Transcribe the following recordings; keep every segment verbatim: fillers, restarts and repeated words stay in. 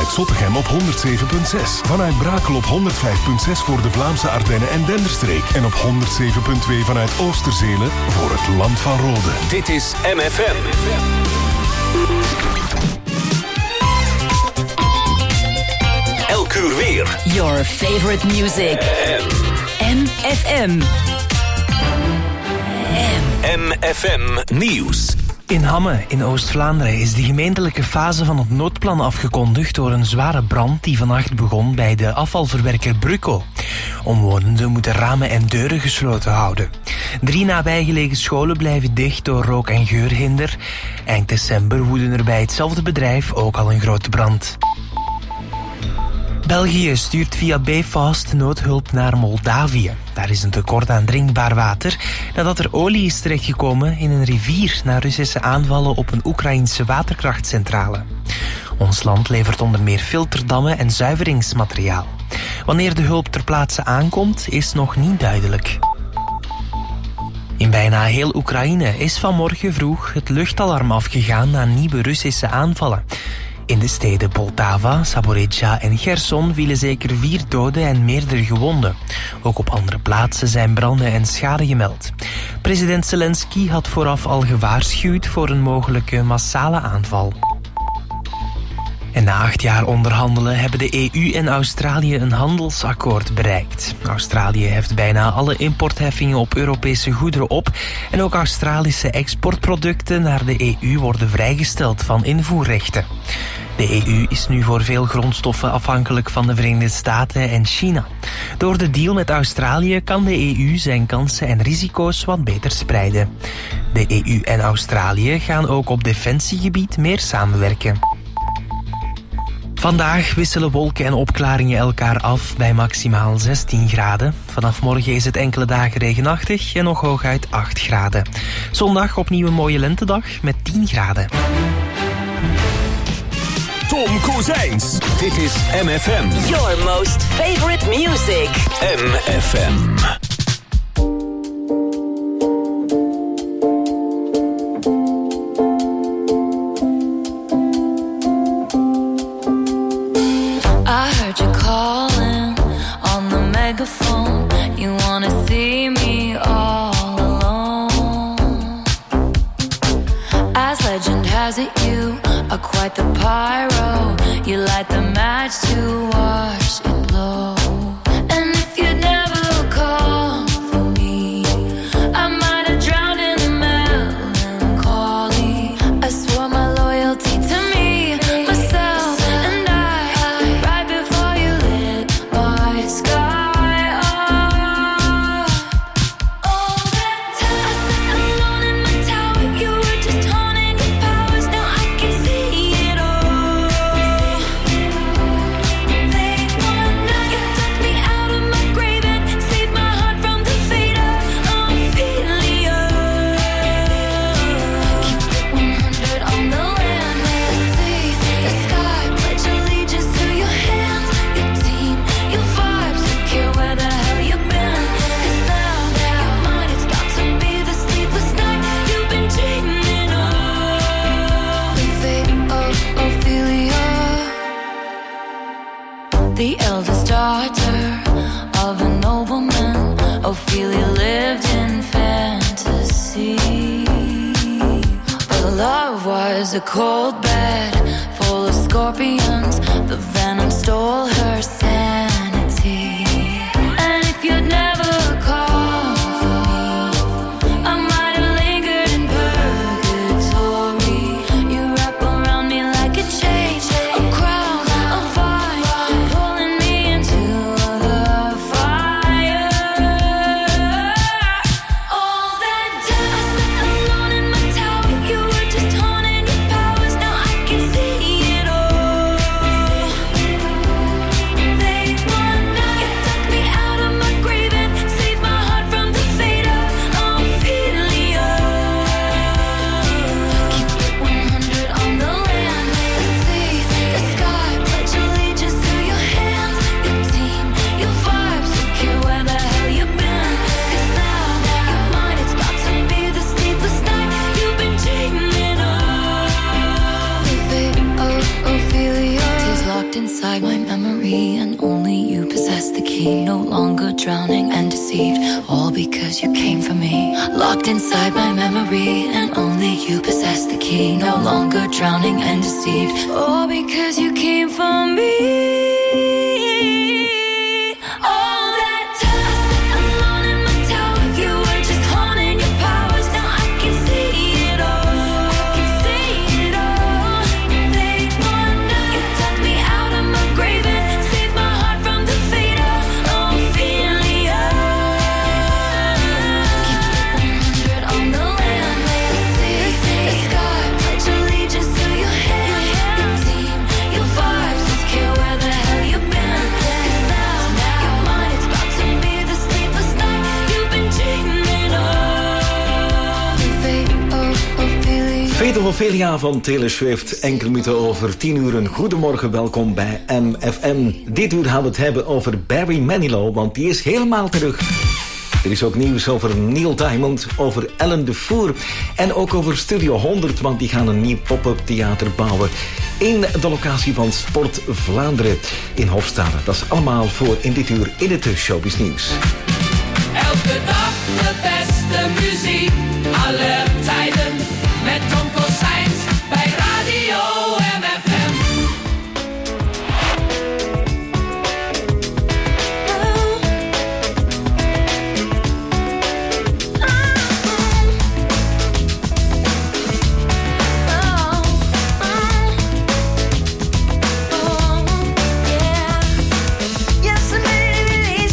vanuit Zottegem op honderd zeven komma zes. Vanuit Brakel op honderd vijf komma zes voor de Vlaamse Ardennen en Denderstreek. En op honderd zeven komma twee vanuit Oosterzelen voor het Land van Rode. Dit is M F M. Elk uur weer. Your favorite music. M F M. M F M Nieuws. In Hamme, in Oost-Vlaanderen, is de gemeentelijke fase van het noodplan afgekondigd door een zware brand die vannacht begon bij de afvalverwerker Brucko. Omwonenden moeten ramen en deuren gesloten houden. Drie nabijgelegen scholen blijven dicht door rook- en geurhinder. Eind december woedde er bij hetzelfde bedrijf ook al een grote brand. België stuurt via Bfast noodhulp naar Moldavië. Daar is een tekort aan drinkbaar water nadat er olie is terechtgekomen in een rivier na Russische aanvallen op een Oekraïense waterkrachtcentrale. Ons land levert onder meer filterdammen en zuiveringsmateriaal. Wanneer de hulp ter plaatse aankomt, is nog niet duidelijk. In bijna heel Oekraïne is vanmorgen vroeg het luchtalarm afgegaan na nieuwe Russische aanvallen. In de steden Poltava, Zaporizhzhia en Gerson vielen zeker vier doden en meerdere gewonden. Ook op andere plaatsen zijn branden en schade gemeld. President Zelensky had vooraf al gewaarschuwd voor een mogelijke massale aanval. En na acht jaar onderhandelen hebben de E U en Australië een handelsakkoord bereikt. Australië heft bijna alle importheffingen op Europese goederen op en ook Australische exportproducten naar de E U worden vrijgesteld van invoerrechten. De E U is nu voor veel grondstoffen afhankelijk van de Verenigde Staten en China. Door de deal met Australië kan de E U zijn kansen en risico's wat beter spreiden. De E U en Australië gaan ook op defensiegebied meer samenwerken. Vandaag wisselen wolken en opklaringen elkaar af bij maximaal zestien graden. Vanaf morgen is het enkele dagen regenachtig en nog hooguit acht graden. Zondag opnieuw een mooie lentedag met tien graden. Tom Kozijns. Dit is M F M. Your most favorite music. M F M. I heard you calling on the megaphone. You wanna see me all alone. As legend has it, you are quite the pyro. You light the match to watch it blow. And if you'd never called for me, I might have drowned in the melancholy. I swore my loyalty to me, myself and I, right before you lit my sky up. All that time I sat alone in my tower, you were just honing your powers. Now I can see it all. Late one night, you took me out of my grave and saved my heart from the fate of Ophelia. Keep it one hundred on the land, the sea, the sky. Pledge allegiance to your hands, your team, your vibes. Don't care where the hell you've been, 'cause now your mind is about to be the sleepless night you've been dreaming of. The fate of Ophelia, the eldest daughter of a nobleman. Ophelia lived in fantasy, but love was a cold bed full of scorpions. The venom stole her sanity. And if you'd never called for me, I might have lingered in purgatory. You wrap around me like a chain, a crown, a vine, pulling me into the fire. All that time I sat alone in my tower, you were just honing your powers. Now I can see it all. They inside my memory, and only you possess the key. No longer drowning and deceived, all because you came for me. Locked inside my memory, and only you possess the key. No longer drowning and deceived, all because you came for me. Fate of Ophelia van Taylor Swift. Enkele minuten over tien uur. Een goedemorgen, welkom bij M F M. Dit uur gaan we het hebben over Barry Manilow, want die is helemaal terug. Er is ook nieuws over Neil Diamond, over Ellen de Voer en ook over Studio honderd, want die gaan een nieuw pop-up theater bouwen in de locatie van Sport Vlaanderen in Hofstade. Dat is allemaal voor in dit uur in het Showbiz Nieuws. Elke dag de beste muziek, alle tijden, met Tom Cossijns bij Radio M F M.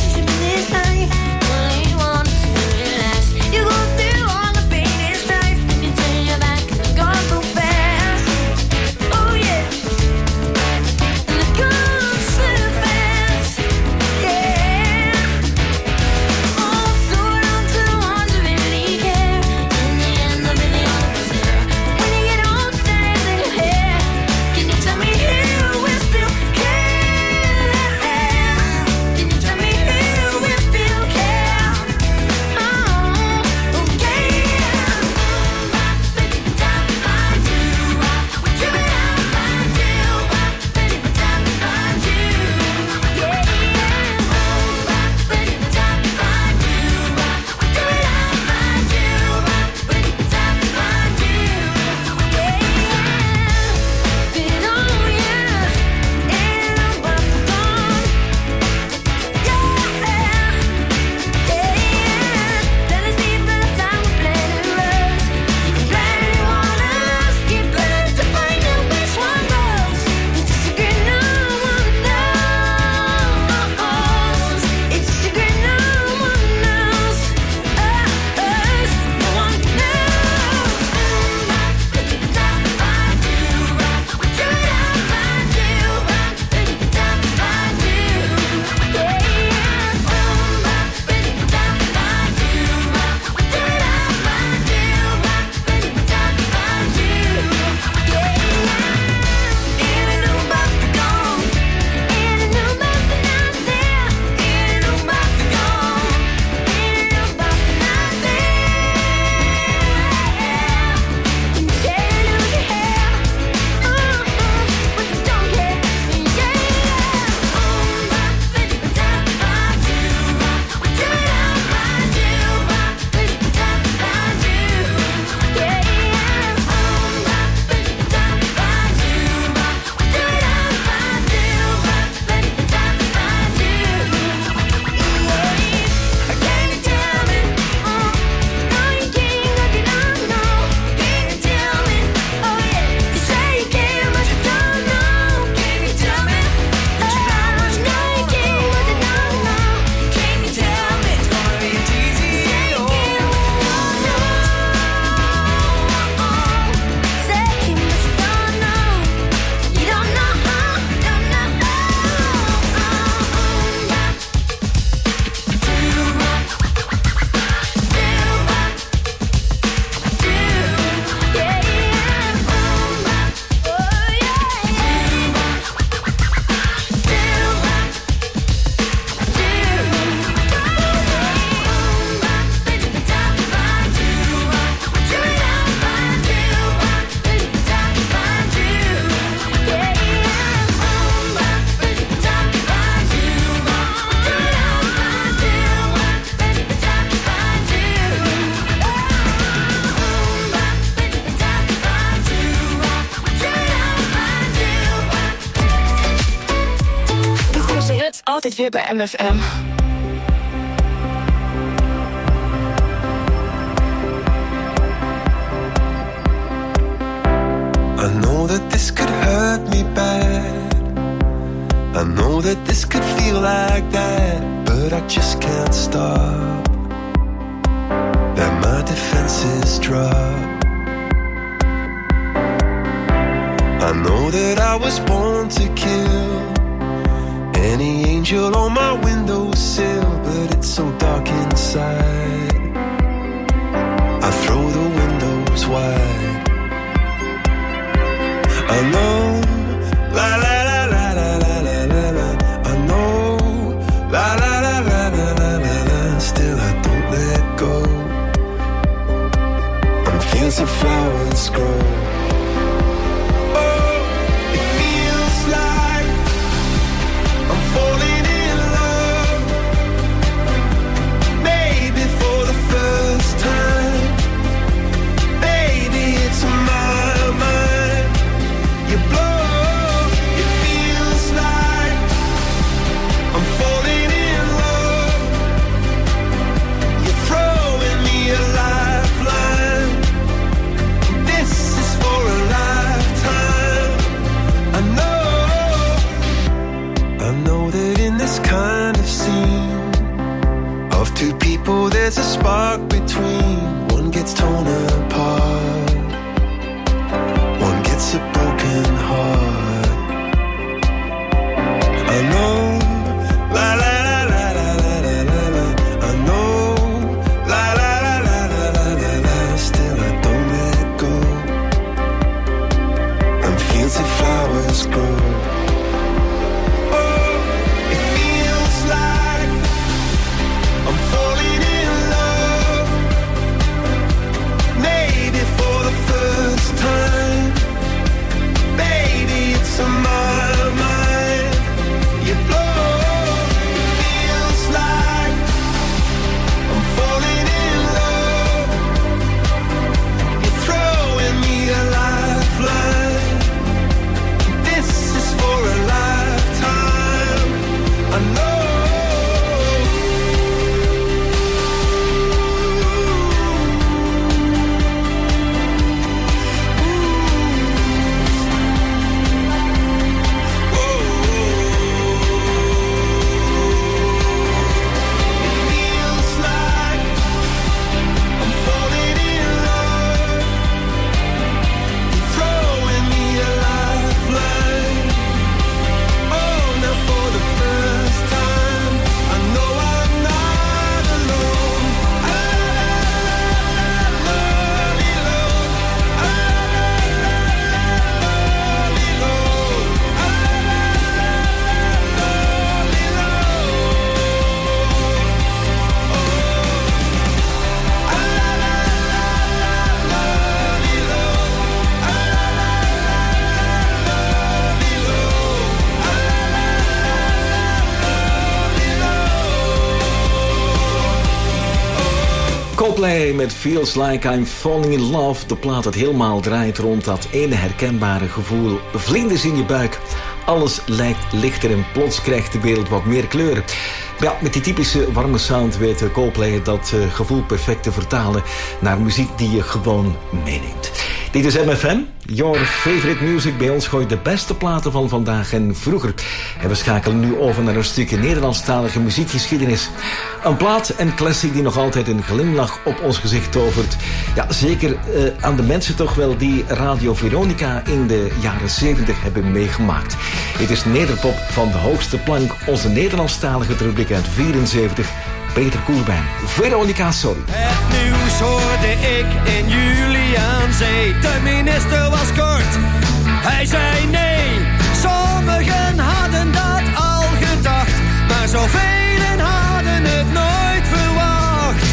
You go through all the pain and strife. altijd weer bij M F M. I know that this could hurt me bad. I know that this could feel like that, but I just can't stop. Let my defenses drop. I know that I was born to kill any angel on my windowsill, but it's so dark inside. I throw the windows wide. I know, la la la la la la la la la. I know, la la la la la la la la. Still I don't let go. And fields of flowers grow. Oh, it feels like I'm falling in love. Maybe for the first time. Baby, it's my mind. You blow, it feels like I'm falling in love. You're throwing me a lifeline. This is for a lifetime. I know, I know that in this kind of scene of two people there's a spark between. One gets torn apart, one gets a broken heart. I know, la la la la la la la la la. I know, la la la la la la la la. Still I don't let go. And fields of flowers grow. Oh, it feels like I'm falling in love. Maybe for the first time. Baby, it's on my mind. You blow, it feels like I'm falling in love. You're throwing me a lifeline. This is for a lifetime. I know. Coldplay met Feels Like I'm Falling in Love. De plaat dat helemaal draait rond dat ene herkenbare gevoel. Vlinders in je buik. Alles lijkt lichter en plots krijgt de wereld wat meer kleuren. Ja, met die typische warme sound weet Coldplay dat uh, gevoel perfect te vertalen naar muziek die je gewoon meeneemt. Dit is M F M, your favorite music. Bij ons gooit de beste platen van vandaag en vroeger. En we schakelen nu over naar een stukje Nederlandstalige muziekgeschiedenis. Een plaat en classic die nog altijd een glimlach op ons gezicht tovert. Ja, zeker uh, aan de mensen toch wel die Radio Veronica in de jaren zeventig hebben meegemaakt. Het is nederpop van de hoogste plank, onze Nederlandstalige rubriek uit vierenzeventig. Peter Koelewijn, Veronica, sorry. Het nieuws hoorde ik in juli aan zee. De minister was kort, hij zei nee. Sommigen hadden dat al gedacht, maar zoveel hadden het nooit verwacht.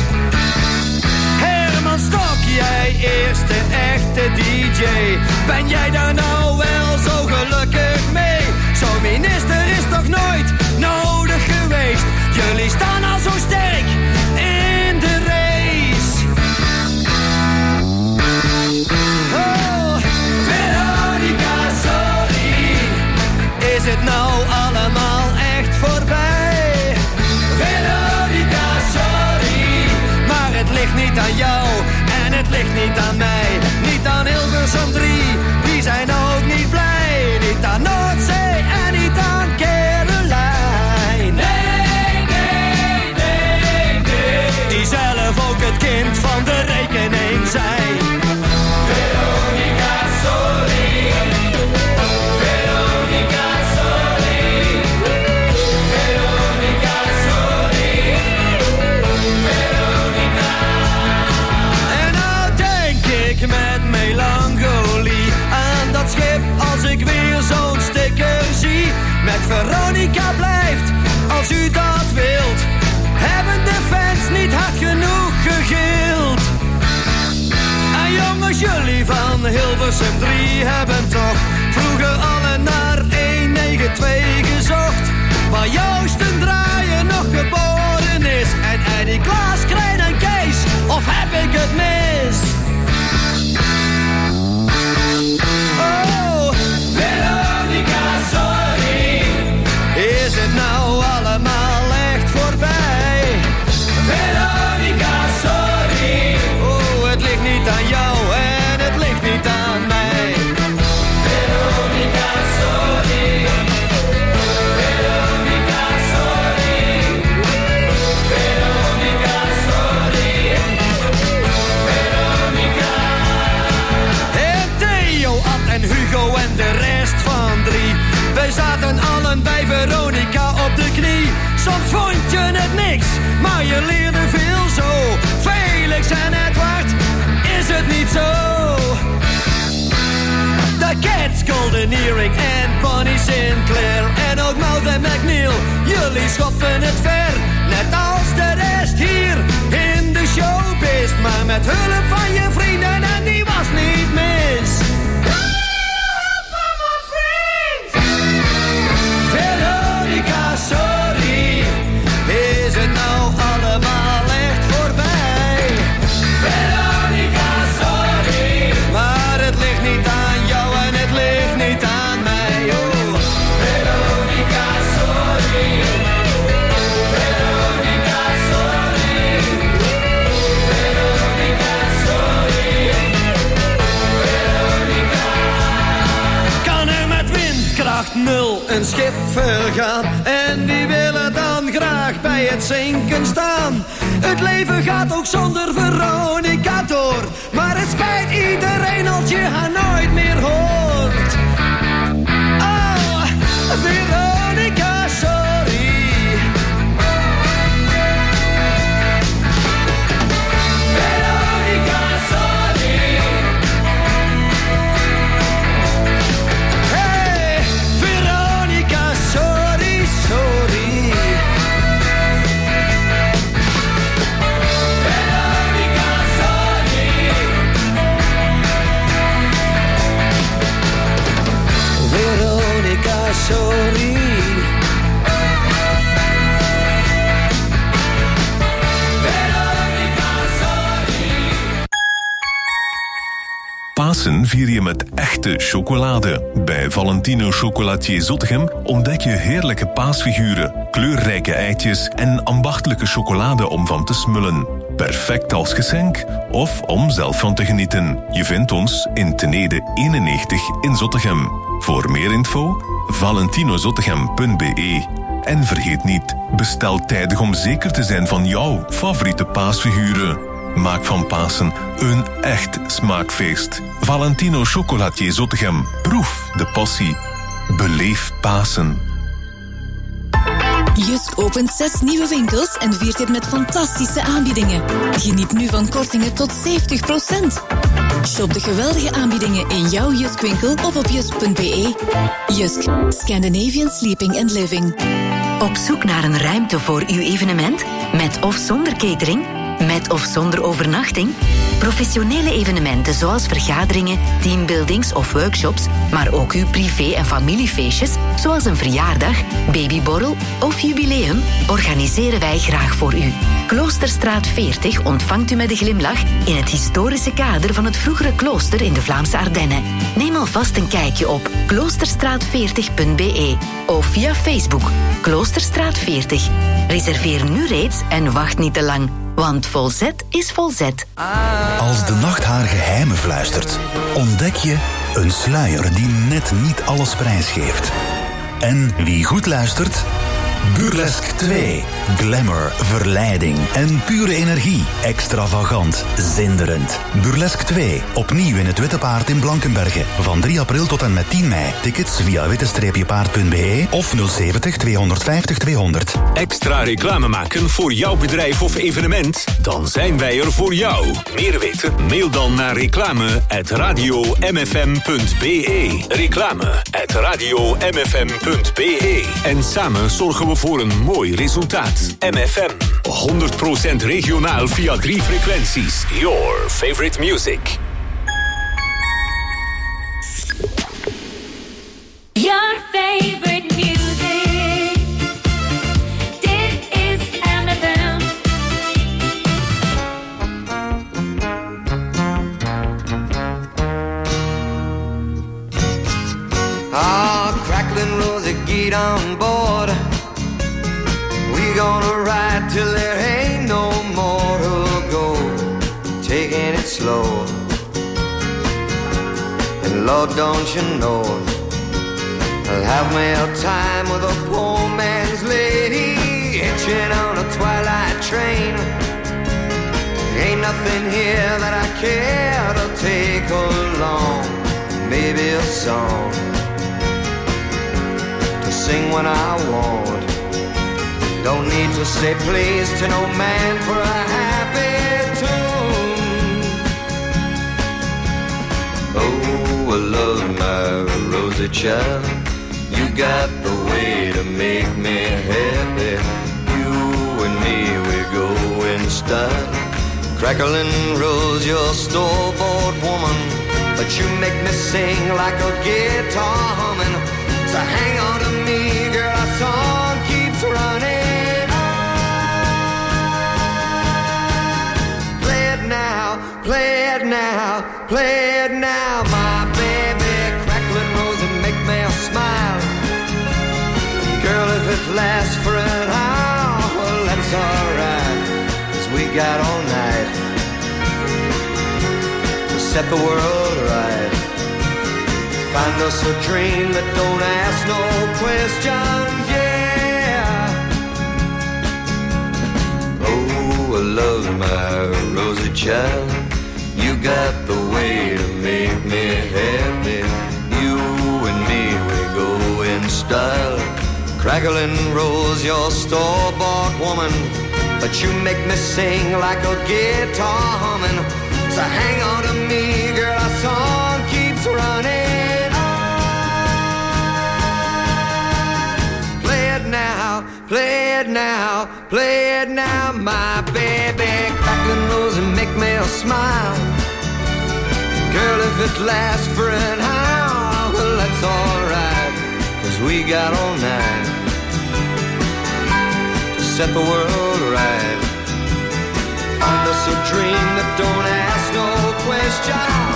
Herman Stok, jij eerste echte D J. Ben jij daar nou wel zo gelukkig mee? Zo'n minister is toch nooit nodig geweest? Jullie staan al zo sterk in de race. Oh, Veronica, sorry. Is het nou allemaal echt voorbij? niet aan jou en het ligt niet aan mij. Niet aan Hilversum drie, die zijn ook niet blij. Niet aan Noordzee en niet aan Caroline. Nee, nee, nee, nee. Die zelf ook het kind van de rekening zijn. Veronica, sorry. Veronica, sorry. Veronica, sorry. Veronica. En nou denk ik met melancholie aan dat schip als ik weer zo'n sticker zie. Met Veronica blijft, als u dat wilt. Hebben de fans niet hard genoeg gegild? En jongens, jullie van Hilversum drie hebben toch vroeger alle naar honderdnegenentwintig gezocht. Waar Joost en Draaien nog geboren is. En Eddie, Klaas, Krijn en Kees, of heb ik het mis? Oh, Veronica, sorry. is het nou allemaal echt voorbij? Veronica, sorry. Oh, het ligt niet aan jou en het ligt niet aan mij. Veronica, sorry. Veronica, sorry. Veronica, sorry. Veronica. En Theo, Ad en Hugo en de rest van drie. Wij zaten allen bij Veronica op de knie. Soms vond je het niks, maar je leerde veel zo. Felix en Edward, is het niet zo? The Cats, Golden Earring en Bonnie Sinclair. En ook Maud en McNeil, jullie schopten het ver. Net als de rest hier in de showbiz. Maar met hulp van je vrienden en die was niet mis. Veronica, sorry. Is het nou allemaal echt voorbij? Veronica, sorry. Maar het ligt niet aan jou en het ligt niet aan mij, oh. Veronica, sorry. Veronica, sorry. Veronica, sorry. Veronica. Kan er met windkracht nul een schip vergaan? En die willen dan graag bij het zinken staan. Het leven gaat ook zonder Veronica door. Maar het spijt iedereen als je haar nooit meer hoort. Oh, Veronica, sorry. Veronica, sorry. Hey, Veronica, sorry, sorry. Veronica, sorry. Veronica, sorry. Veronica, sorry. Pasen vier je met echte chocolade. Bij Valentino Chocolatier Zottegem ontdek je heerlijke paasfiguren, kleurrijke eitjes en ambachtelijke chocolade om van te smullen. Perfect als geschenk of om zelf van te genieten. Je vindt ons in Tenede eenennegentig in Zottegem. Voor meer info valentinozottegem punt b e. En vergeet niet, bestel tijdig om zeker te zijn van jouw favoriete paasfiguren. Maak van Pasen een echt smaakfeest. Valentino Chocolatier Zottegem. Proef de passie. Beleef Pasen. Jusk opent zes nieuwe winkels en viert dit met fantastische aanbiedingen. Geniet nu van kortingen tot zeventig procent. Shop de geweldige aanbiedingen in jouw Jusk-winkel of op jusk punt b e. Jusk, Scandinavian Sleeping and Living. Op zoek naar een ruimte voor uw evenement? Met of zonder catering? Met of zonder overnachting? Professionele evenementen zoals vergaderingen, teambuildings of workshops, maar ook uw privé- en familiefeestjes, zoals een verjaardag, babyborrel of jubileum, organiseren wij graag voor u. Kloosterstraat veertig ontvangt u met een glimlach in het historische kader van het vroegere klooster in de Vlaamse Ardennen. Neem alvast een kijkje op kloosterstraat veertig punt b e of via Facebook Kloosterstraat veertig. Reserveer nu reeds en wacht niet te lang. Want Volzet is Volzet. Als de nacht haar geheimen fluistert, ontdek je een sluier die net niet alles prijsgeeft. En wie goed luistert... Burlesque twee. Glamour, verleiding en pure energie. Extravagant, zinderend. Burlesque twee. Opnieuw in het Witte Paard in Blankenberge. Van drie april tot en met tien mei. Tickets via witte paard punt b e of nul zeventig tweehonderdvijftig tweehonderd. Extra reclame maken voor jouw bedrijf of evenement? Dan zijn wij er voor jou. Meer weten? Mail dan naar reclame at radio m f m punt b e. Reclame at radio m f m punt b e. En samen zorgen we voor een mooi resultaat. M F M. honderd procent regionaal via drie frequenties. Your favorite music. Your favorite music. Dit is M F M. Ah, crackling rosy, get on board. We gonna ride till there ain't no more to go. Taking it slow. And Lord, don't you know, I'll have me a time with a poor man's lady, hitching on a twilight train. Ain't nothing here that I care to take along. Maybe a song to sing when I want. Don't need to say please to no man for a happy tune. Oh, I love my rosy child. You got the way to make me happy. You and me, we go in style. Crackling rose, you're store-bought woman, but you make me sing like a guitar humming. So hang on to me, girl, our song keeps running. Play it now, play it now, my baby. Crackling rose and make me smile. Girl, if it lasts for an hour, well, that's alright, 'cause we got all night to set the world right. Find us a dream that don't ask no questions, yeah. Oh, I love my rosy child. You got the way to make me happy. You and me, we go in style. Crackling rose, you're store-bought woman, but you make me sing like a guitar humming. So hang on to me, girl, our song keeps running. Play it now, play it now, play it now, my baby. Crackling rose and make me smile. Girl, if it lasts for an hour, well, that's alright, 'cause we got all night to set the world right. Find us a dream that don't ask no questions.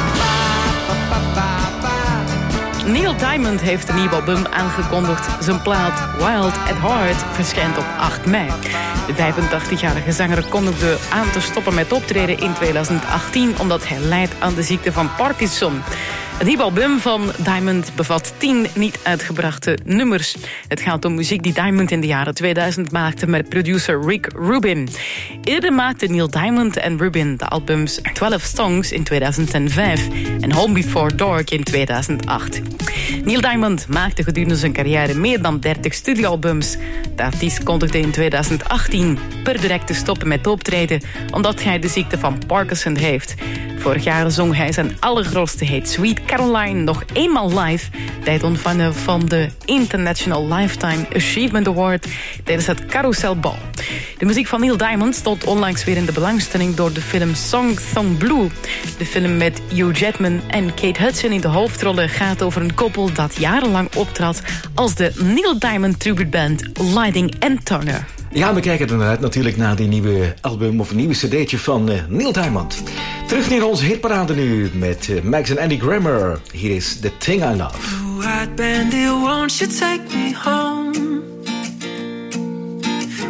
Neil Diamond heeft een nieuw album aangekondigd. Zijn plaat Wild at Heart verschijnt op acht mei. De vijfentachtigjarige zanger kondigde aan te stoppen met optreden in tweeduizend achttien... omdat hij lijdt aan de ziekte van Parkinson. Het nieuwe album van Diamond bevat tien niet uitgebrachte nummers. Het gaat om muziek die Diamond in de jaren tweeduizend maakte met producer Rick Rubin. Eerder maakten Neil Diamond en Rubin de albums twaalf Songs in tweeduizend vijf en Home Before Dark in tweeduizend acht. Neil Diamond maakte gedurende zijn carrière meer dan dertig studioalbums. De artiest kondigde in tweeduizend achttien per direct te stoppen met optreden omdat hij de ziekte van Parkinson heeft. Vorig jaar zong hij zijn allergrootste hit Sweet Caroline nog eenmaal live bij het ontvangen van de International Lifetime Achievement Award tijdens het Carouselbal. De muziek van Neil Diamond stond onlangs weer in de belangstelling door de film Song Song Blue. De film met Hugh Jackman en Kate Hudson in de hoofdrollen gaat over een koppel dat jarenlang optrad als de Neil Diamond tributeband Lighting and Turner. Ja, we kijken er naar uit natuurlijk naar die nieuwe album of een nieuwe cd'tje van uh, Neil Diamond. Terug naar onze hitparade nu met uh, Max en Andy Grammer. Hier is The Thing I Love. White bandit, won't you take me home?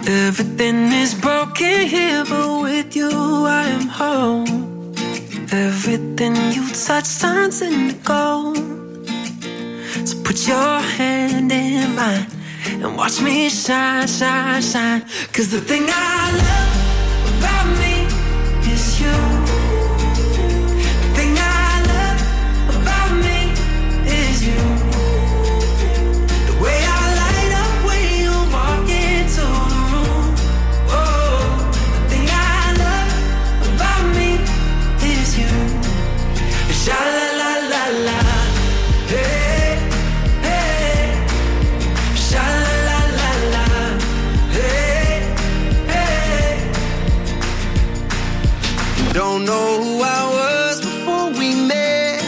Everything is broken here, but with you I am home. Everything you touch turns into gold. So put your hand in mine and watch me shine, shine, shine. 'Cause the thing I love about me is you. The thing I love about me is you. The way I light up when you walk into the room. Oh, the thing I love about me is you. Sha la la la la, hey, hey. Sha la la la la, hey, hey. Don't know who I was before we met.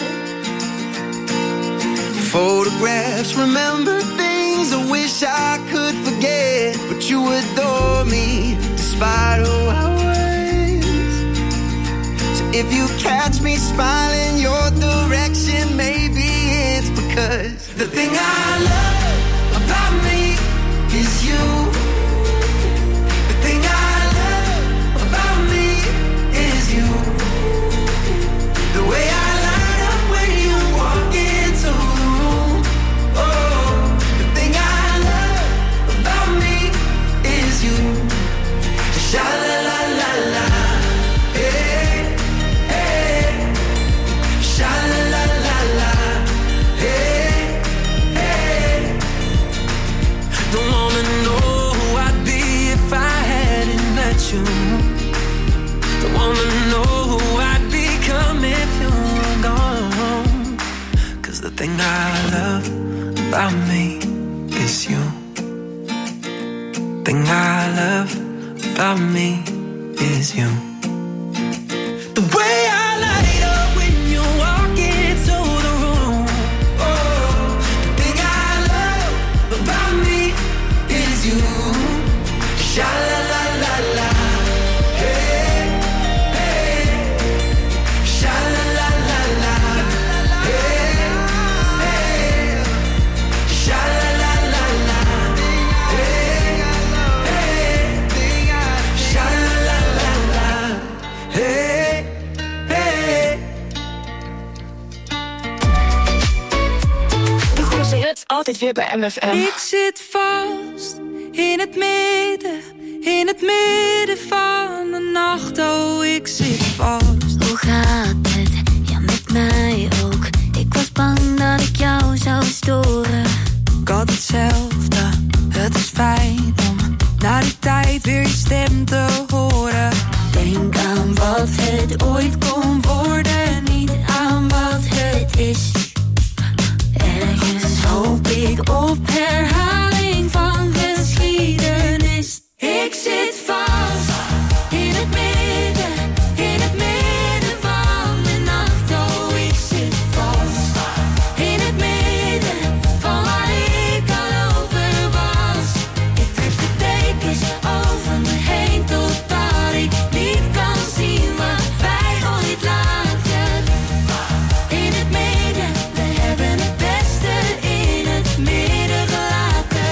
Photographs, remember things I wish I could forget. But you adore me despite who I was. So if you catch me smiling your direction, maybe it's because the thing I love about me is you. The thing I love about me is you. The way I light up when you walk into the room. Oh, the thing I love about me is you. Sha la la la la, hey, hey. Sha la la la la, hey, hey. Don't wanna know who I'd be if I hadn't met you. Don't wanna know who I'd become if you were gone. 'Cause the thing I love about me is you. The thing I love about me is you. The way I light up when you walk into the room. Oh, the thing I love about me is you. Sha la la la la, hey, hey. Sha la la la la, hey, hey. Sha la la la la, hey, hey. Sha la la la la, hey, hey. De grootste hits altijd weer bij M F M. Ik zit vast in het midden, in het midden van de nacht. Oh, ik zit vast. Hoe gaat het? Ja, met mij ook. Ik was bang dat ik jou zou storen. Ik had hetzelfde, het is fijn om na die tijd weer je stem te horen. Denk aan wat het ooit kon worden, niet aan wat het is. Ergens hoop ik op herhaling van geschiedenis. Ik zit vast in het midden, in het midden van de nacht. Oh, ik zit vast in het midden van waar ik al over was. Ik trek de dekens over me heen totdat ik niet kan zien wat wij ooit lagen. In het midden, we hebben het beste in het midden gelaten.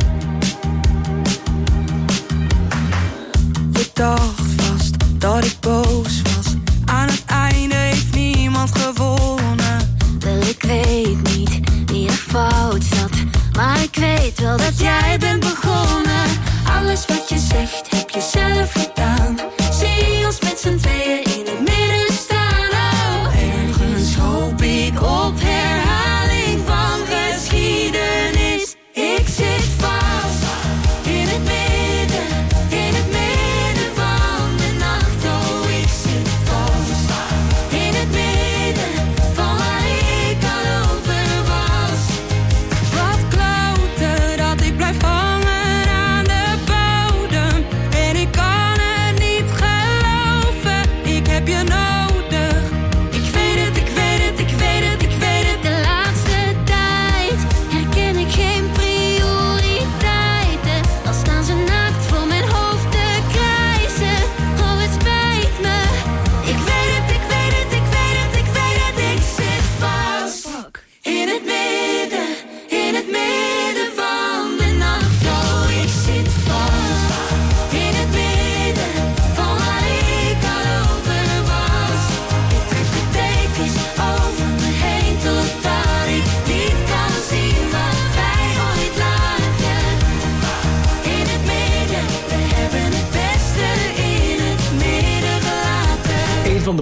Je dacht vast dat ik boos was. Aan het einde heeft niemand gewonnen. Wel, ik weet niet wie er fout zat, maar ik weet wel dat jij bent begonnen. Alles wat je zegt heb je zelf gedaan. Zie ons met z'n tweeën in het midden staan. Oh, ergens hoop ik op herhaling van geschiedenis. Ik zit vast in het midden, in het midden van de nacht. Oh, ik zit vast in het midden van waar ik al over was. Wat kloten dat ik blijf hangen aan de bodem. En ik kan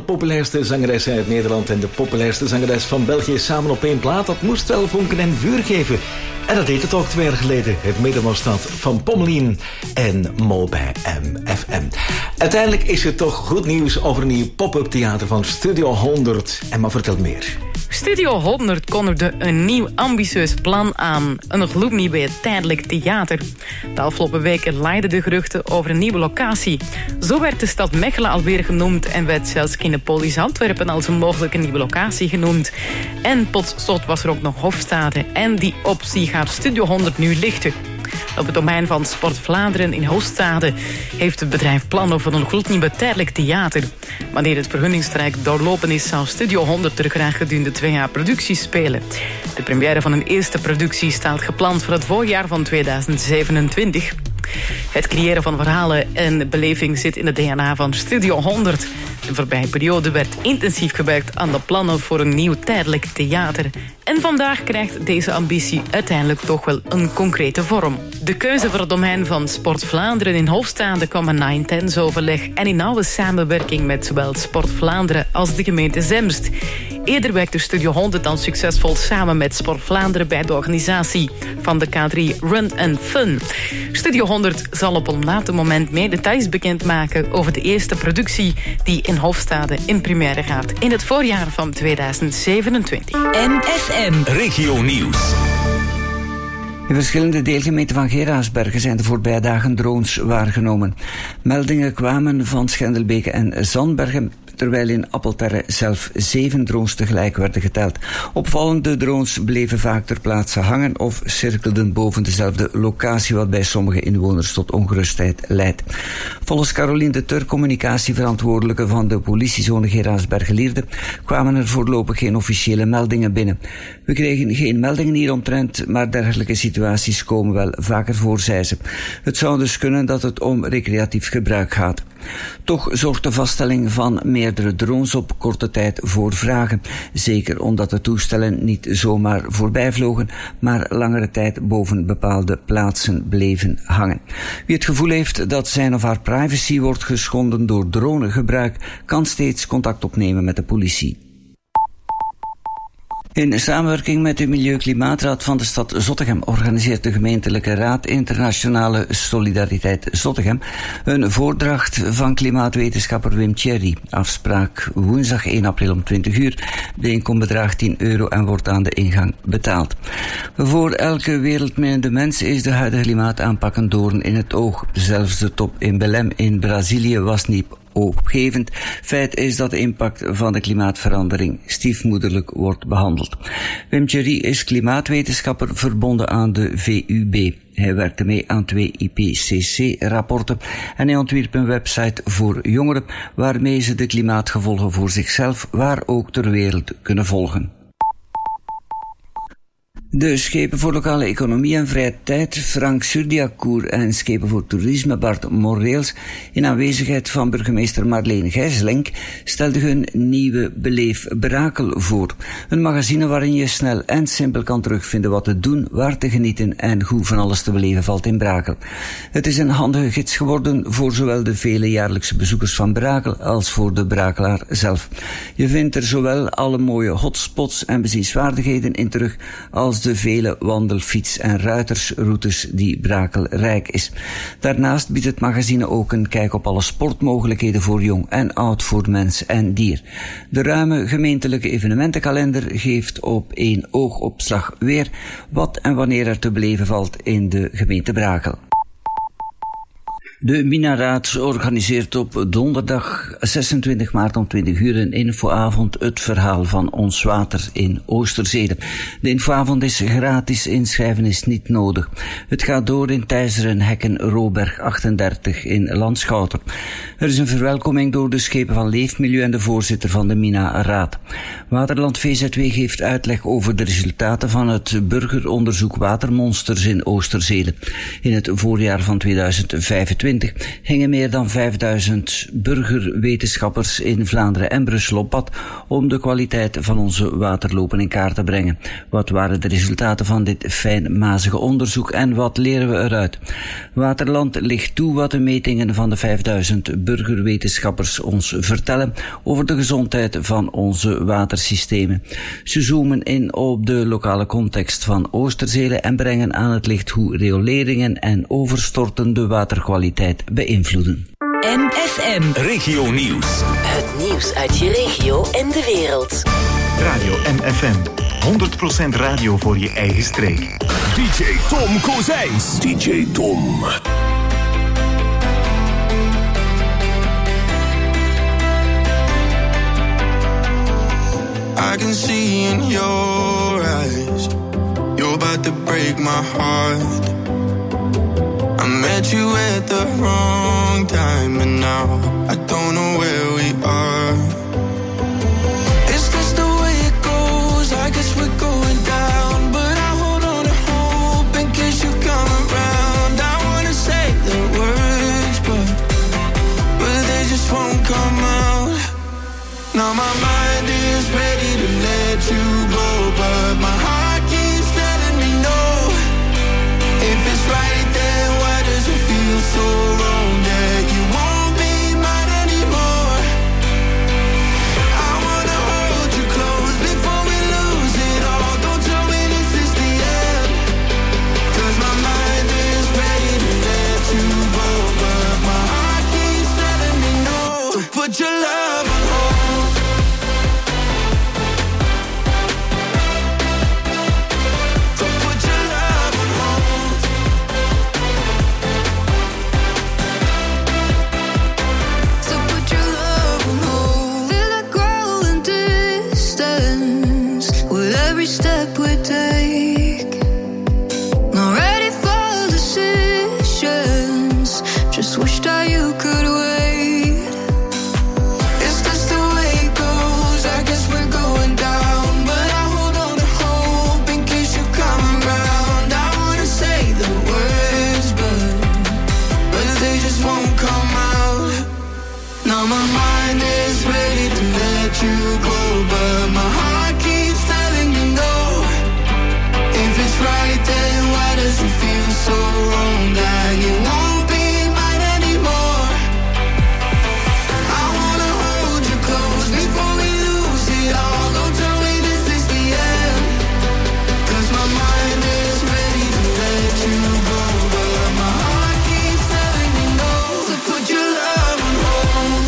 populairste zangeres uit Nederland en de populairste zangeres van België samen op één plaat. Dat moest wel vonken en vuur geven. En dat deed het ook twee jaar geleden. Het middenmostad van Pommelien en Mo bij M F M. Uiteindelijk is er toch goed nieuws over een nieuw pop-up theater van Studio honderd. En maar vertel meer. Studio honderd kondigde een nieuw ambitieus plan aan. Een gloednieuw bij het tijdelijk theater. De afgelopen weken leidden de geruchten over een nieuwe locatie. Zo werd de stad Mechelen alweer genoemd en werd zelfs Kinepolis Antwerpen als een mogelijke nieuwe locatie genoemd. En tot slot was er ook nog Hofstade. En die optie gaat Studio honderd nu lichten. Op het domein van Sport Vlaanderen in Hoofdstade heeft het bedrijf plannen voor een gloednieuw tijdelijk theater. Wanneer het vergunningstraject doorlopen is, zou Studio honderd er graag gedurende twee jaar productie spelen. De première van een eerste productie staat gepland voor het voorjaar van tweeduizend zevenentwintig. Het creëren van verhalen en beleving zit in het D N A van Studio honderd. De voorbije periode werd intensief gewerkt aan de plannen voor een nieuw tijdelijk theater. En vandaag krijgt deze ambitie uiteindelijk toch wel een concrete vorm. De keuze voor het domein van Sport Vlaanderen in Hofstade kwam na intens overleg en in nauwe samenwerking met zowel Sport Vlaanderen als de gemeente Zemst. Eerder werkte Studio honderd dan succesvol samen met Sport Vlaanderen bij de organisatie van de K drie Run and Fun. Studio honderd zal op een later moment meer details bekendmaken over de eerste productie die in Hofstade in première gaat in het voorjaar van tweeduizend zevenentwintig. M F M Regio Nieuws. In verschillende deelgemeenten van Geraardsbergen zijn de voorbije dagen drones waargenomen. Meldingen kwamen van Schendelbeke en Zandbergen, terwijl in Appelterre zelf zeven drones tegelijk werden geteld. Opvallende drones bleven vaak ter plaatse hangen of cirkelden boven dezelfde locatie, wat bij sommige inwoners tot ongerustheid leidt. Volgens Caroline de Tur, communicatieverantwoordelijke van de politiezone Geraardsbergen-Lierde, kwamen er voorlopig geen officiële meldingen binnen. We kregen geen meldingen hieromtrent, maar dergelijke situaties komen wel vaker voor, zei ze. Het zou dus kunnen dat het om recreatief gebruik gaat. Toch zorgt de vaststelling van meerdere drones op korte tijd voor vragen. Zeker omdat de toestellen niet zomaar voorbij vlogen, maar langere tijd boven bepaalde plaatsen bleven hangen. Wie het gevoel heeft dat zijn of haar privacy wordt geschonden door dronegebruik, kan steeds contact opnemen met de politie. In samenwerking met de Milieu-Klimaatraad van de stad Zottegem organiseert de gemeentelijke raad Internationale Solidariteit Zottegem een voordracht van klimaatwetenschapper Wim Thierry. Afspraak woensdag één april om twintig uur. De inkom bedraagt tien euro en wordt aan de ingang betaald. Voor elke wereldminnende mens is de huidige klimaataanpak een doorn in het oog. Zelfs de top in Belém in Brazilië was niet opgevend. Feit is dat de impact van de klimaatverandering stiefmoederlijk wordt behandeld. Wim Thierry is klimaatwetenschapper verbonden aan de V U B. Hij werkte mee aan twee I P C C-rapporten en hij ontwierp een website voor jongeren waarmee ze de klimaatgevolgen voor zichzelf, waar ook ter wereld, kunnen volgen. De schepen voor lokale economie en vrije tijd, Frank Surdiacour, en schepen voor toerisme, Bart Morreels, in aanwezigheid van burgemeester Marleen Gijslenk, stelden hun nieuwe Beleef Brakel voor. Een magazine waarin je snel en simpel kan terugvinden wat te doen, waar te genieten en hoe van alles te beleven valt in Brakel. Het is een handige gids geworden voor zowel de vele jaarlijkse bezoekers van Brakel als voor de Brakelaar zelf. Je vindt er zowel alle mooie hotspots en bezienswaardigheden in terug als de vele wandel-, fiets- en ruitersroutes die Brakel rijk is. Daarnaast biedt het magazine ook een kijk op alle sportmogelijkheden voor jong en oud, voor mens en dier. De ruime gemeentelijke evenementenkalender geeft op één oogopslag weer wat en wanneer er te beleven valt in de gemeente Brakel. De Minaraad organiseert op donderdag zesentwintig maart om twintig uur een infoavond, het verhaal van ons water in Oosterzede. De infoavond is gratis, inschrijven is niet nodig. Het gaat door in Tijzeren, Hekken, Roberg achtendertig in Landschouter. Er is een verwelkoming door de schepen van Leefmilieu en de voorzitter van de Minaraad. Waterland V Z W geeft uitleg over de resultaten van het burgeronderzoek Watermonsters in Oosterzede. In het voorjaar van tweeduizend vijfentwintig twintig gingen meer dan vijfduizend burgerwetenschappers in Vlaanderen en Brussel op pad om de kwaliteit van onze waterlopen in kaart te brengen. Wat waren de resultaten van dit fijnmazige onderzoek en wat leren we eruit? Waterland ligt toe wat de metingen van de vijfduizend burgerwetenschappers ons vertellen over de gezondheid van onze watersystemen. Ze zoomen in op de lokale context van Oosterzele en brengen aan het licht hoe rioleringen en overstorten de waterkwaliteit beïnvloeden. M F M. Regio Nieuws. Het nieuws uit je regio en de wereld. Radio M F M. honderd procent radio voor je eigen streek. D J Tom Kozijns. D J Tom. I can see in your eyes, you're about to break my heart. I met you at the wrong time, and now I don't know where we are. Is this the way it goes? I guess we're going down, but I hold on to hope in case you come around. I wanna say the words, but but they just won't come out. Now my mind is ready to let you go, but my heart keeps telling me no. If it's right then why does it feel so wrong that you won't be mine anymore? I wanna hold you close before we lose it all. Don't tell me this is the end, 'cause my mind is ready to let you go, but my heart keeps telling me no. So put your love on hold. Step we take, not ready for decisions. Just wish that you could wait. Is this the way it goes? I guess we're going down, but I hold on to hope in case you come around. I wanna say the words, but but they just won't come out. Now my mind is ready to let you go, but my heart keeps telling me no. If it's right then why does it feel so wrong that you won't be mine anymore? I wanna hold you close before we lose it all. Don't tell me this is the end, 'cause my mind is ready to let you go, but my heart keeps telling me no. So put your love on hold.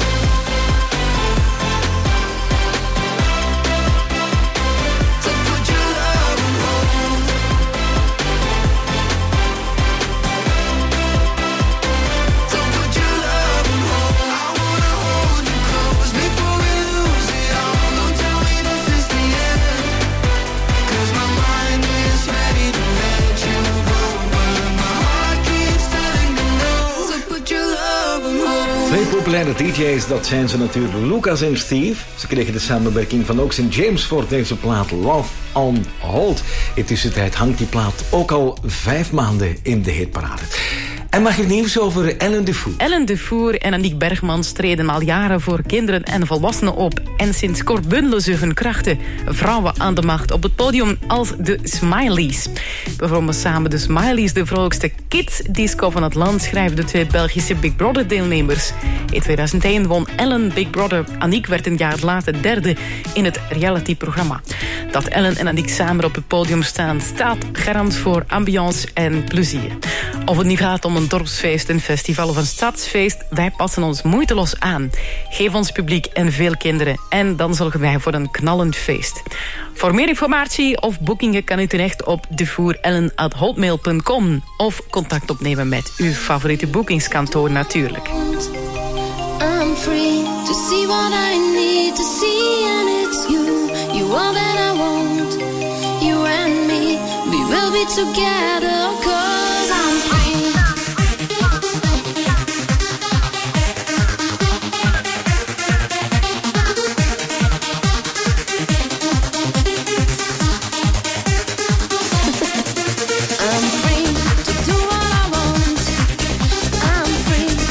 Twee populaire D J's, dat zijn ze natuurlijk, Lucas en Steve. Ze kregen de samenwerking van Oaks en James voor deze plaat Love on Hold. In tussentijd hangt die plaat ook al vijf maanden in de hitparade. En mag je nieuws over Ellen Defour? Ellen Defour en Aniek Bergmans treden al jaren voor kinderen en volwassenen op. En sinds kort bundelen ze hun krachten. Vrouwen aan de macht op het podium als de Smileys. We vormen samen de Smileys, de vrolijkste kids-disco van het land, schrijven de twee Belgische Big Brother-deelnemers. In tweeduizend één won Ellen Big Brother. Aniek werd een jaar later derde in het reality-programma. Dat Ellen en Aniek samen op het podium staan, staat garant voor ambiance en plezier. Of het niet gaat om een dorpsfeest, een festival of een stadsfeest, wij passen ons moeiteloos aan. Geef ons publiek en veel kinderen en dan zorgen wij voor een knallend feest. Voor meer informatie of boekingen kan u terecht op devoerellen at hotmail punt com of contact opnemen met uw favoriete boekingskantoor natuurlijk. I'm free to see what I need to see, and it's you, you all that I want, you and me, we will be together, 'cause I'm free. I'm free to do what I want, I'm free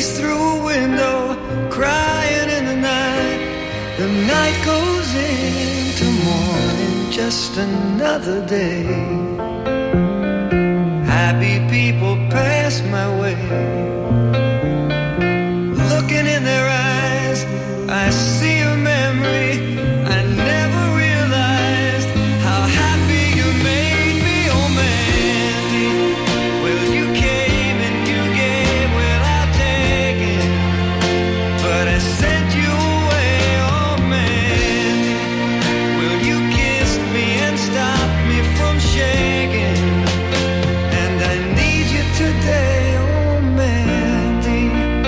face through a window, crying in the night. The night goes into morning, just another day. Happy people pass my way. Looking in their eyes, I see a memory. I never realized how happy you made me, oh Mandy. Well, you came and you gave without taking, but I sent you away, oh Mandy. Well, you kissed me and stopped me from shaking, and I need you today, oh Mandy.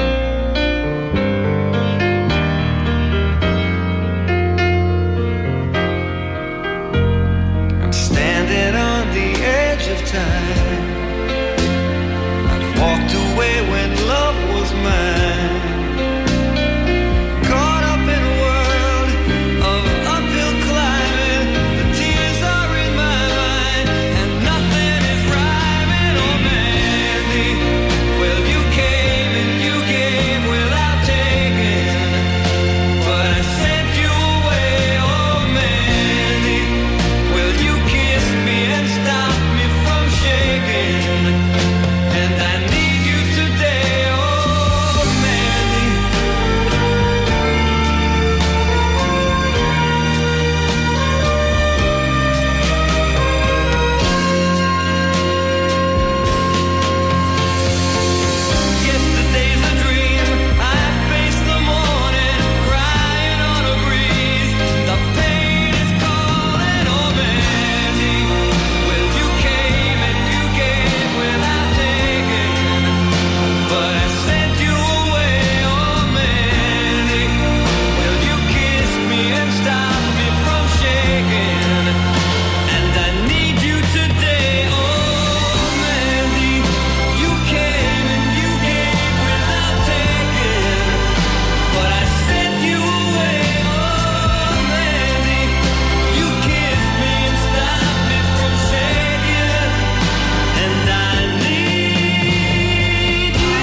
I'm standing on the edge of time. I've walked away when love was mine. Caught up in a world of uphill climbing. The tears are in my mind, and nothing is rhyming, oh Mandy. Well, you came and you gave without taking, but I sent you away, oh Mandy. Well, you kissed me and stopped me from shaking, and I need you today, oh Mandy. Yesterday's a dream. I face the morning, crying on a breeze. The pain is calling, oh Mandy. Well, you came and you gave without taking, but I sent you away, oh Mandy. Well, you kissed me and stopped me from shaking, and I need you today, oh Mandy. You came and you gave without taking, but I sent you away, oh Mandy. You kissed me and stopped me from shaking, and I need you.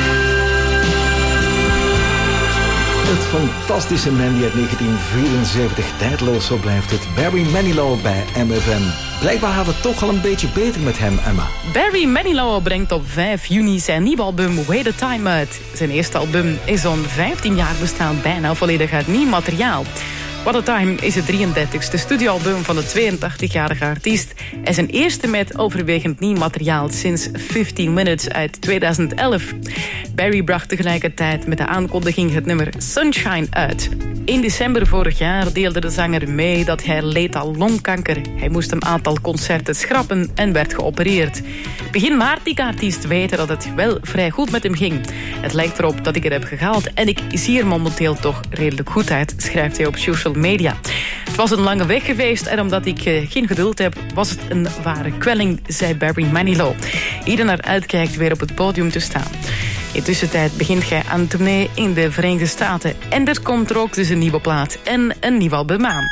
Het fantastische Mandy uit negentien vierenzeventig, tijdloos, zo blijft het. Barry Manilow bij M F M. Blijkbaar gaat het toch al een beetje beter met hem, Emma. Barry Manilow brengt op vijf juni zijn nieuwe album Wait a Time uit. Zijn eerste album is zo'n vijftien jaar bestaan bijna volledig uit nieuw materiaal. What a Time is het drieëndertigste studioalbum van de tweeëntachtigjarige artiest en zijn eerste met overwegend nieuw materiaal sinds fifteen minutes uit tweeduizend elf. Barry bracht tegelijkertijd met de aankondiging het nummer Sunshine uit. In december vorig jaar deelde de zanger mee dat hij leed aan longkanker. Hij moest een aantal concerten schrappen en werd geopereerd. Begin maart liet de artiest weten dat het wel vrij goed met hem ging. Het lijkt erop dat ik het heb gehaald en ik zie er momenteel toch redelijk goed uit, schrijft hij op social media. Het was een lange weg geweest en omdat ik uh, geen geduld heb, was het een ware kwelling, zei Barry Manilow. Ieder naar uitkijkt weer op het podium te staan. In tussentijd begint hij aan een tournee in de Verenigde Staten. En er komt er ook dus een nieuwe plaat en een nieuw album aan.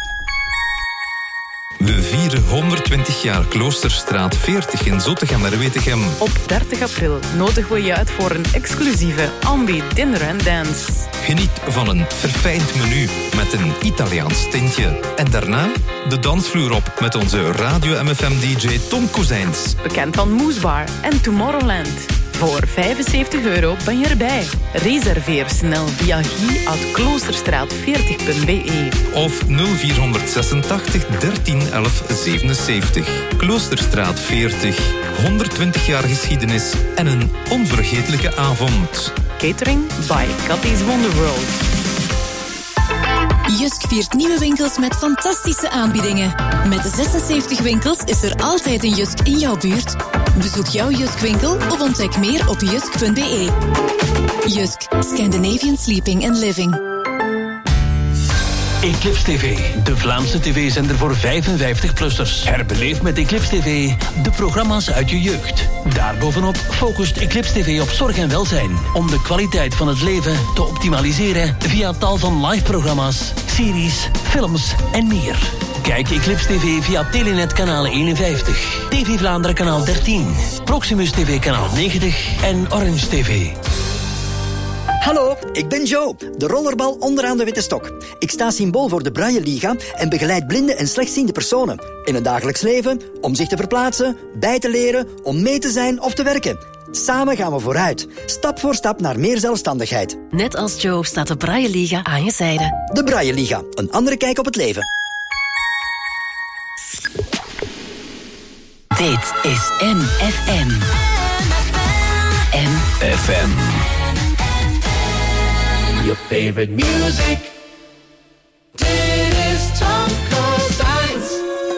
We vieren honderdtwintig jaar Kloosterstraat veertig in Zottegem-Wetegem. Op dertig april nodigen we je uit voor een exclusieve Ambi Dinner and Dance. Geniet van een verfijnd menu met een Italiaans tintje. En daarna de dansvloer op met onze Radio M F M-D J Tom Kozijns. Bekend van Moesbar en Tomorrowland. Voor vijfenzeventig euro ben je erbij. Reserveer snel via guy at kloosterstraat veertig punt b e. Of nul vier zesentachtig dertien elf zevenenzeventig. Kloosterstraat veertig. honderdtwintig jaar geschiedenis en een onvergetelijke avond. Catering by Cathy's Wonderworld. Jusk viert nieuwe winkels met fantastische aanbiedingen. Met zesenzeventig winkels is er altijd een Jusk in jouw buurt. Bezoek jouw Jusk-winkel of ontdek meer op jusk punt b e. Jusk, Scandinavian Sleeping and Living. Eclipse T V, de Vlaamse tv-zender voor vijfenvijftig-plussers. Herbeleef met Eclipse T V de programma's uit je jeugd. Daarbovenop focust Eclipse T V op zorg en welzijn, om de kwaliteit van het leven te optimaliseren via tal van live-programma's, series, films en meer. Kijk Eclipse T V via Telenet kanaal eenenvijftig, T V Vlaanderen kanaal dertien, Proximus T V kanaal negentig en Orange T V. Hallo, ik ben Joe, de rollerbal onderaan de witte stok. Ik sta symbool voor de Braille Liga en begeleid blinde en slechtziende personen. In hun dagelijks leven, om zich te verplaatsen, bij te leren, om mee te zijn of te werken. Samen gaan we vooruit, stap voor stap naar meer zelfstandigheid. Net als Joe staat de Braille Liga aan je zijde. De Braille Liga, een andere kijk op het leven. Dit is M F M. M F M. Your favorite music. Dit is Tonko Science.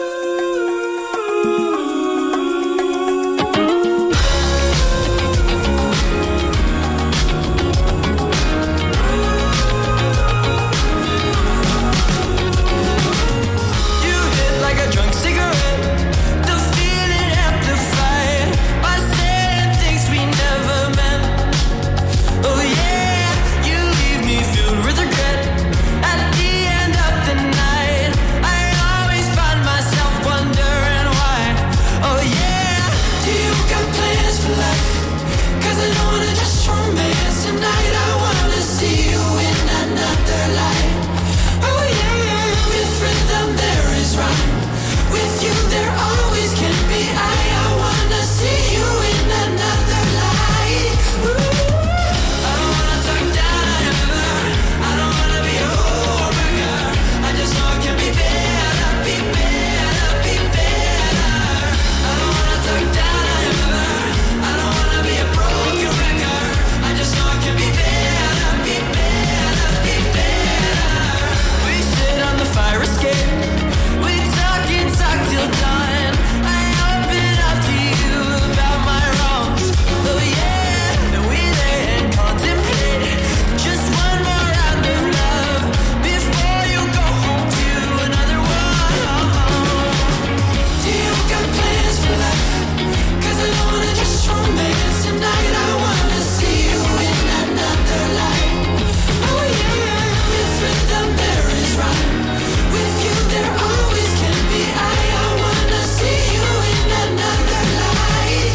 You hit like a drunk cigarette. The feeling amplified by saying things we never meant. Oh yeah, you leave me filled with regret. At the end of the night, I always find myself wondering why. Oh yeah, do you got plans for life? Cause I don't wanna just romance tonight. I wanna see you in another light. Oh yeah, with rhythm there is rhyme. With you there always can be I. I wanna see you in another light. Ooh. I don't wanna talk down ever. I don't wanna be a homewrecker. I just know it can be better, be better, be better. I don't wanna talk down ever. I don't wanna be a broken record. I just know it can be better, be better, be better. We sit on the fire escape. We talk and talk till dawn. I open up to you about my wrongs. Oh yeah, and we lay and contemplate just one more round of love before you go home to another one. Do you got plans for life? Cause I don't wanna just romance tonight. I wanna see you in another light. Oh yeah, with rhythm there is rhyme. With you there always can be I. I wanna see you in another light.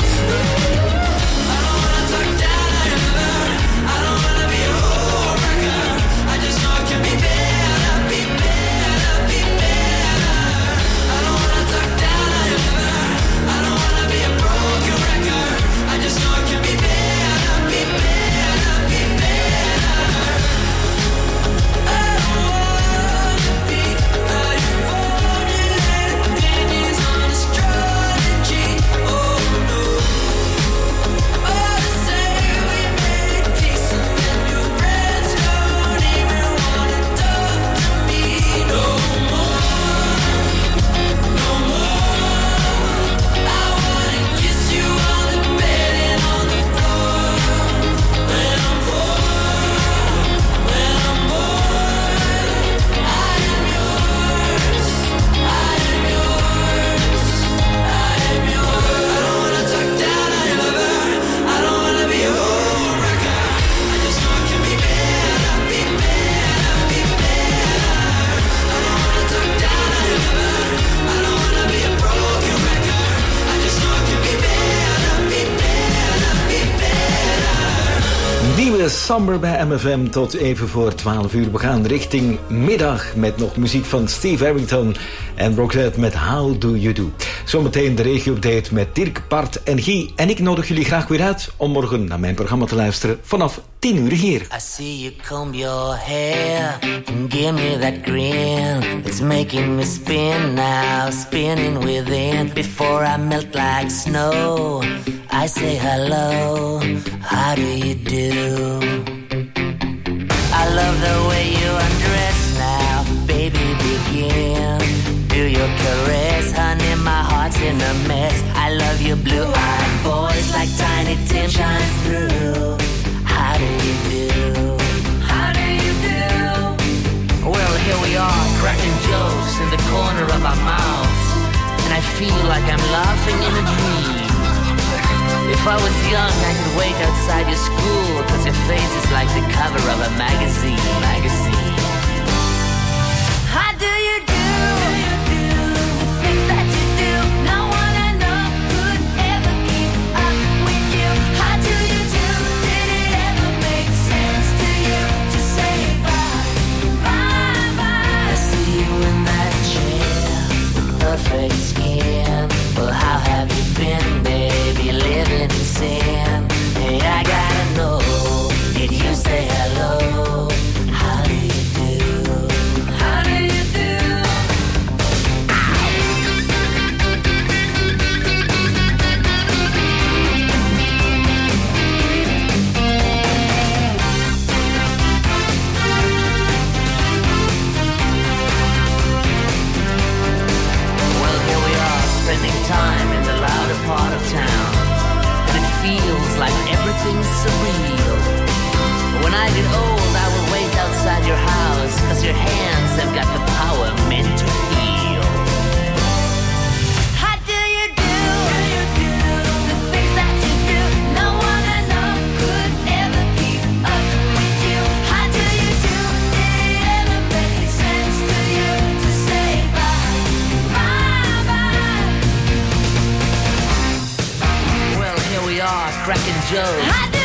I don't wanna talk down ever. I don't wanna be a homewrecker. I just know it can be better, be better, be better. I don't wanna talk down ever. I don't wanna be a broken record. I just know it can be better, be better, be better. I don't wanna be a euphonic opinions on astrology. Oh no. Oh, to say we made peace and then your friends don't even wanna talk to me no more, no more. I wanna kiss you on the bed and on the floor. When I'm bored, when I'm bored, I am yours, I am yours, I am yours. I don't wanna talk down ever. I don't wanna be a homewrecker. I just know it can be better, be better, be better. I don't wanna talk down ever. I don't wanna be a broken record. I just know it can be better, be better, be better. Nieuwe Summer bij M F M tot even voor twaalf uur. We gaan richting middag met nog muziek van Steve Harrington en Roxette met How Do You Do. Zometeen de regio-update met Dirk, Bart en Guy. En ik nodig jullie graag weer uit om morgen naar mijn programma te luisteren vanaf tien uur hier. I see you comb your hair and give me that grin. It's making me spin now, spinning within. Before I melt like snow, I say hello, how do you do? I love the way you undress now, baby begin. Do your caress, honey, my heart's in a mess. I love your blue-eyed voice like Tiny Tim shines through. How do you do? How do you do? Well, here we are, cracking jokes in the corner of our mouths, and I feel like I'm laughing in a dream. If I was young, I could wait outside your school, cause your face is like the cover of a magazine, magazine. How do you do? The things that you do, no one I know could ever keep up with you. How do you do? Did it ever make sense to joke.